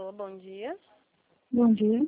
Alô, bom dia. Bom dia.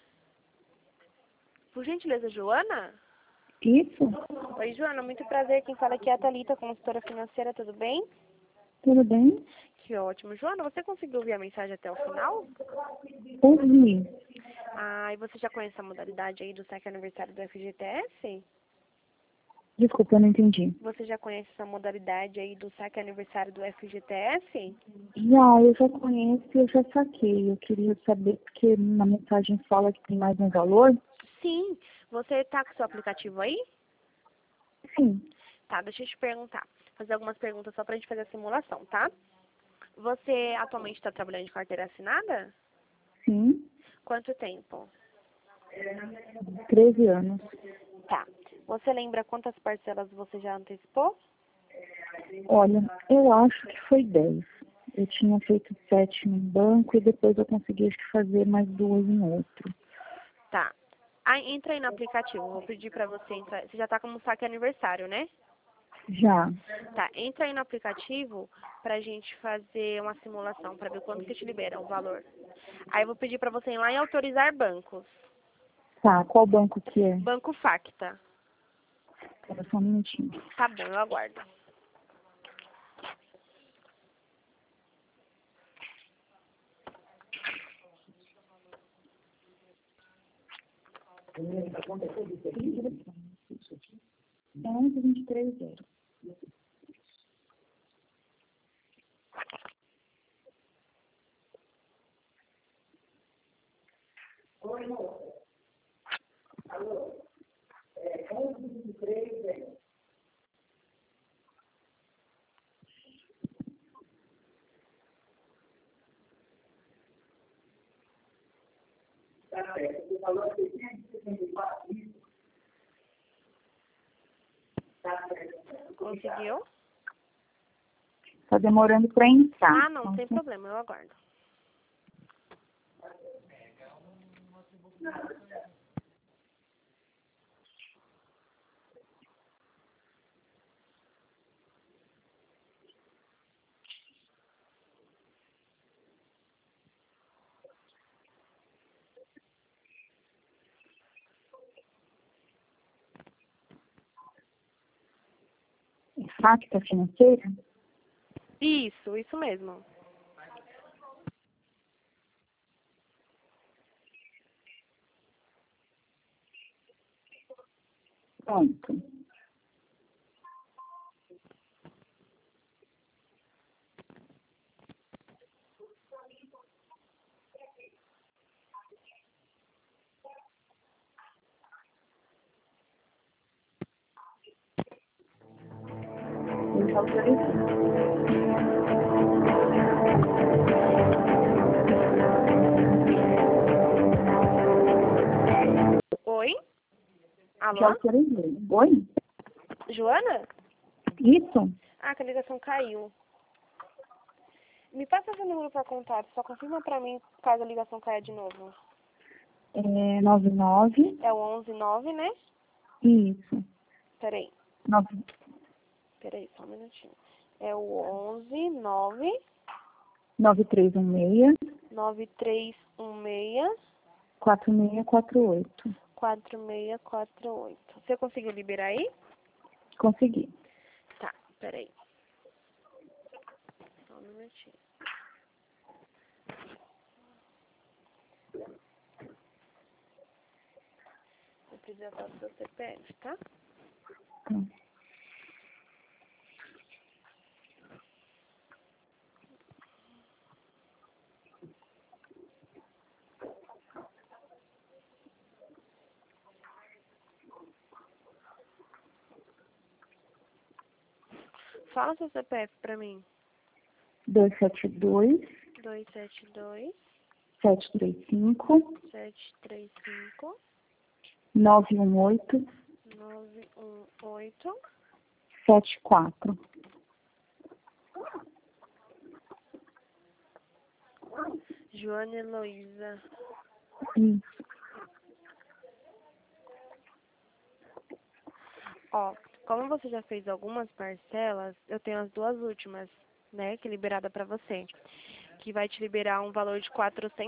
Por gentileza, Joana? Isso? Oi, Joana, muito prazer. Quem fala aqui é a Thalita, consultora financeira, tudo bem? Tudo bem? Que ótimo. Joana, você conseguiu ouvir a mensagem até o final? Ouvi. Ah, e você já conhece a modalidade aí do saque aniversário do FGTS? Desculpa, eu não entendi. Você já conhece essa modalidade aí do saque aniversário do FGTS? Eu já conheço e eu já saquei. Eu queria saber, porque na mensagem fala que tem mais um valor. Sim. Você tá com o seu aplicativo aí? Sim. Tá, deixa eu te perguntar. Fazer algumas perguntas só pra gente fazer a simulação, tá? Você atualmente está trabalhando de carteira assinada? Sim. Quanto tempo? 13 anos. Tá. Você lembra quantas parcelas você já antecipou? Olha, eu acho que foi 10. Eu tinha feito 7 num banco e depois eu consegui acho que fazer mais 2 em outro. Tá. Aí, entra aí no aplicativo. Vou pedir pra você entrar. Você já tá como saque aniversário, né? Já. Tá. Entra aí no aplicativo pra gente fazer uma simulação pra ver quanto que te libera o valor. Aí eu vou pedir pra você ir lá em autorizar bancos. Tá, qual banco que é? Banco Facta. Espera só um minutinho. Tá bom, eu aguardo. É 1123 Conseguiu? Tá demorando para entrar. Ah, não tem problema, eu aguardo. Facta financeira? Isso mesmo. Pronto. Eu já autorizei. Oi? Já Alô? autorizei. Oi? Joana? Isso? Ah, que a ligação caiu. Me passa seu número para contato, só confirma pra mim caso a ligação caia de novo. É 99. É o 119, né? Isso. Peraí, 9, só um minutinho. É o 119 9316 9316 4648. 4648. Você conseguiu liberar aí? Consegui. Tá, peraí. Só um minutinho. Vou pedir a foto do seu CPF, tá? Hum. Fala seu CPF pra mim. 272 272 735 735 918 918 74. Joana Heloísa. Isso. Ó, como você já fez algumas parcelas, eu tenho as duas últimas, né, que é liberada pra você. que vai te liberar um valor de R$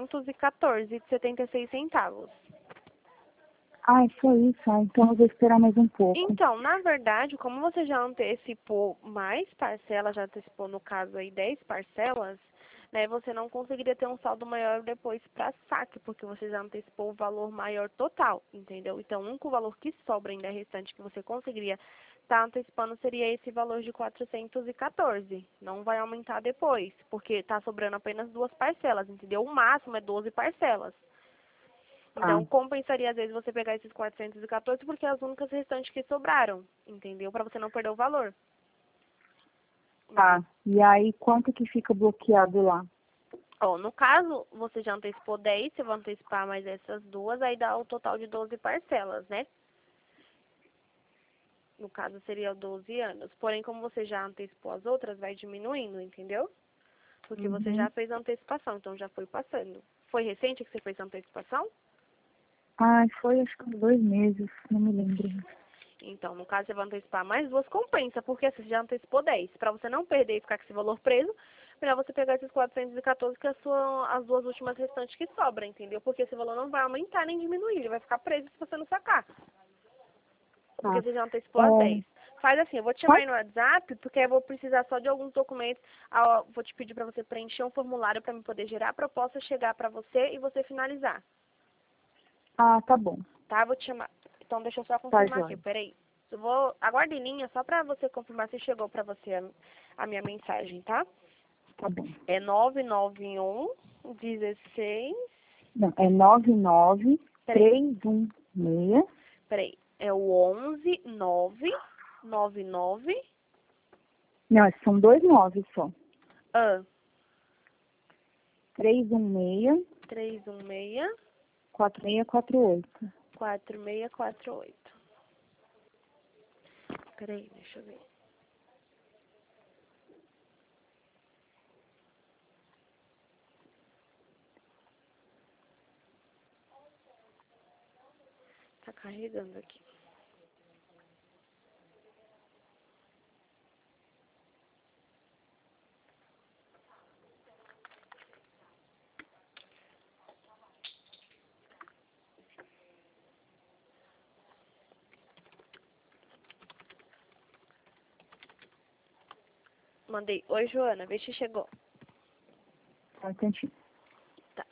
414,76. Ah, é só isso. Ah, então eu vou esperar mais um pouco. Então, na verdade, como você já antecipou mais parcelas, já antecipou, no caso aí, 10 parcelas, né, você não conseguiria ter um saldo maior depois para saque, porque você já antecipou o valor maior total, entendeu? Então, o único valor que sobra ainda restante que você conseguiria estar antecipando seria esse valor de 414. Não vai aumentar depois, porque está sobrando apenas 2 parcelas, entendeu? O máximo é 12 parcelas. Então, compensaria, às vezes, você pegar esses 414, porque é as únicas restantes que sobraram, entendeu? Para você não perder o valor. Tá. E aí, quanto que fica bloqueado lá? Ó, no caso, você já antecipou 10, você vai antecipar mais essas duas, aí dá o total de 12 parcelas, né? No caso, seria 12 anos. Porém, como você já antecipou as outras, vai diminuindo, entendeu? Porque você já fez a antecipação, então já foi passando. Foi recente que você fez a antecipação? Ah, foi acho que uns 2 meses, não me lembro. Então, no caso, você vai antecipar mais duas, compensa, porque você já antecipou 10. Para você não perder e ficar com esse valor preso, melhor você pegar esses 414, que são as duas últimas restantes que sobram, entendeu? Porque esse valor não vai aumentar nem diminuir, ele vai ficar preso se você não sacar. Porque você já antecipou as 10. Faz assim, eu vou te chamar aí no WhatsApp, porque eu vou precisar só de alguns documentos. Vou te pedir para você preencher um formulário para me poder gerar a proposta, chegar para você e você finalizar. Ah, tá bom. Tá? Vou te chamar. Então, deixa eu só confirmar aqui. Joia. Peraí. Eu vou... Aguarde em linha só pra você confirmar se chegou pra você a minha mensagem, tá? Tá bom. É 991 16... Não, é 99316. Peraí. É o 11 999 Não, são 2 9 só. 316 316 4648. 4648. Peraí, deixa eu ver. Tá carregando aqui. Mandei. Oi, Joana, vê se chegou. Entendi. Tá.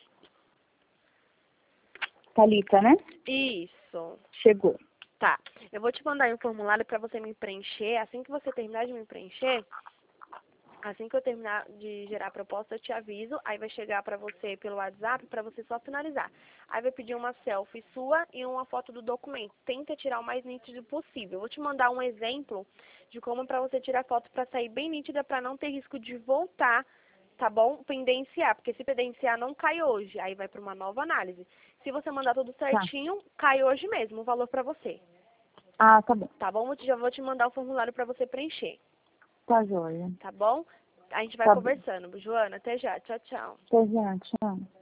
Thalita, né? Isso. Chegou. Tá. Eu vou te mandar aí um formulário para você me preencher. Assim que você terminar de me preencher, assim que eu terminar de gerar a proposta, eu te aviso. Aí vai chegar para você pelo WhatsApp para você só finalizar. Aí vai pedir uma selfie sua e uma foto do documento. Tenta tirar o mais nítido possível. Eu vou te mandar um exemplo de como para você tirar foto para sair bem nítida, para não ter risco de voltar, tá bom? Pendenciar, porque se pendenciar não cai hoje, aí vai para uma nova análise. Se você mandar tudo certinho, cai hoje mesmo o valor para você. Ah, tá bom. Tá bom? Já vou te mandar o formulário para você preencher. Tá joia. Tá bom? A gente vai Tá conversando. Joana, até já. Tchau, tchau. Até já, tchau.